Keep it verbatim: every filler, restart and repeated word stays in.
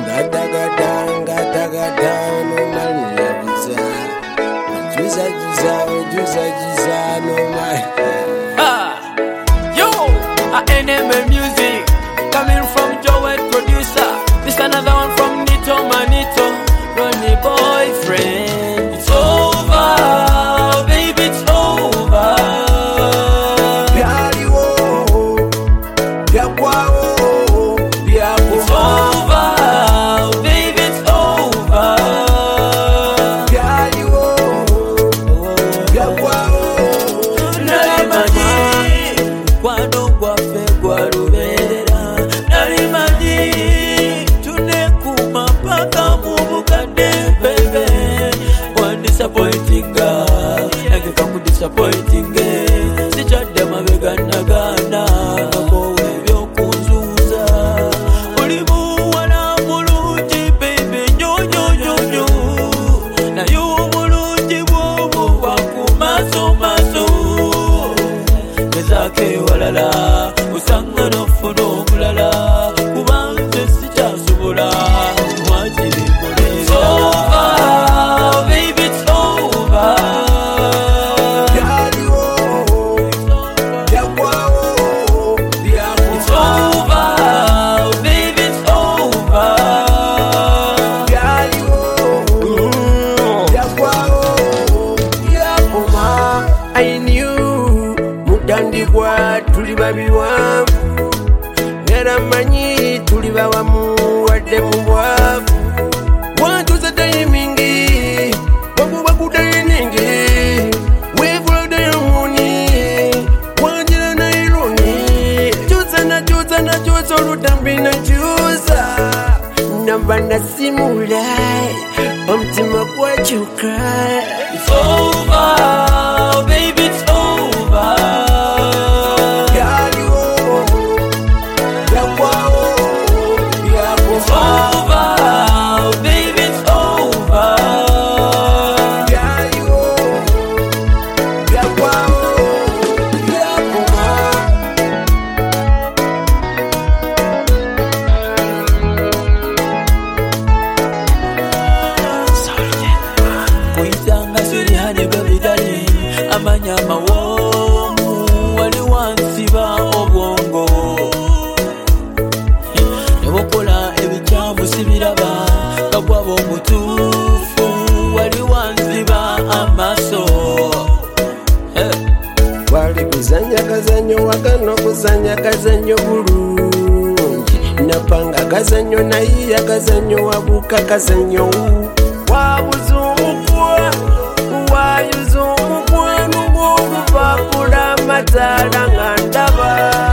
Gada gada gada gada no mania visa. Juiza juiza juiza juiza no my. Ah, yo, a N M A music coming from Joel producer. This another one from Nito Manito, Ronnie boyfriend. It's over, baby, it's over. Piali wo, piakwa wo, piakwa. It's over, baby, it's over. Piali wo, piakwa wo. Nalimani, kwano kwafe kwa ruberera. Nalimani, tunekuma paka mubukade bebe. One disappointing girl, nageka ku disappointing girl. Sichadde mabega nagana, nakowe byokunzuza. Oli muwala mulungi baby, nyo nyo nyo nyo. Naye obulungi bwobwo bwa ku maaso maaso. Gezake walala, usanga nofuna omulala. Kubanze sikyasobola, mwakiri mule. It's over, baby, it's over. Piali wo, piakwa wo, piakwa. It's over, baby, it's over. Piali wo, piakwa wo, piakwa. I knew mutandikwa tuli babiwavu. Era manyi tuli bawamu wadde mu bwavu. Wantuza tayimingi, wakuba kudayiningi. Wevula dayamuni, wanjira nairuni. Chuza na chuza na chuza olutambi na chuza. Namba nasimula, omutima gwakyuka. It's over, baby, it's over. Piali wo, piakwa wo, piakwa. It's over, baby, it's over. Piali wo, piakwa wo, piakwa. Kuyitanga sirihane babidali, amanya mawomu wali wansiba obwongo. Nebokola ebikyamu sibiraba, kagwaba omutuufu wali wansiba amaaso. Eh. Wali kuzanya kazanyo wakano kuzanya kazanyo bulungi. Napanga kazanyo nayiya kazanyo wabuka kazanyo. Wabuza omukwa, wayuza omukwano gw'olupapula amataala nga ndaba.